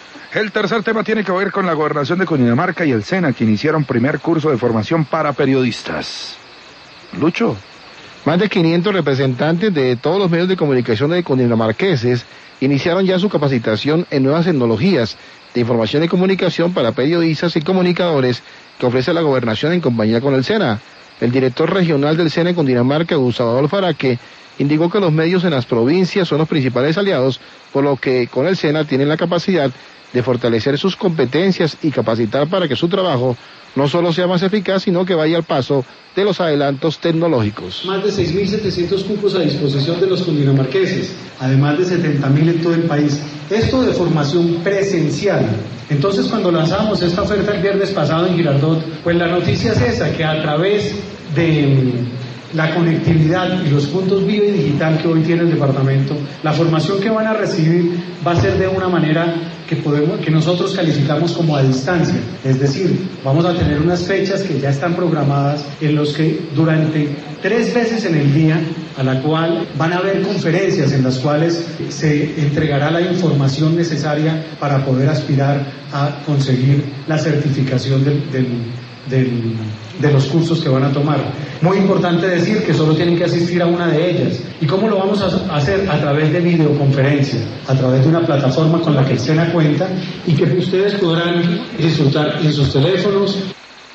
El tercer tema tiene que ver con la gobernación de Cundinamarca y el SENA, que iniciaron primer curso de formación para periodistas. Lucho. Más de 500 representantes de todos los medios de comunicación de cundinamarqueses iniciaron ya su capacitación en nuevas tecnologías de información y comunicación para periodistas y comunicadores que ofrece la gobernación en compañía con el SENA. El director regional del SENA en Cundinamarca, Gustavo Adolfo Araque, indicó que los medios en las provincias son los principales aliados, por lo que con el SENA tienen la capacidad de fortalecer sus competencias y capacitar para que su trabajo no solo sea más eficaz, sino que vaya al paso de los adelantos tecnológicos. Más de 6.700 cupos a disposición de los cundinamarqueses, además de 70.000 en todo el país. Esto de formación presencial. Entonces, cuando lanzamos esta oferta el viernes pasado en Girardot, pues la noticia es esa, que a través de la conectividad y los puntos Vive Digital que hoy tiene el departamento, la formación que van a recibir va a ser de una manera que nosotros calificamos como a distancia. Es decir, vamos a tener unas fechas que ya están programadas en los que durante 3 veces en el día, a la cual van a haber conferencias en las cuales se entregará la información necesaria para poder aspirar a conseguir la certificación de los cursos que van a tomar. Muy importante decir que solo tienen que asistir a una de ellas. ¿Y cómo lo vamos a hacer? A través de videoconferencia, a través de una plataforma con la que el SENA cuenta y que ustedes podrán disfrutar en sus teléfonos.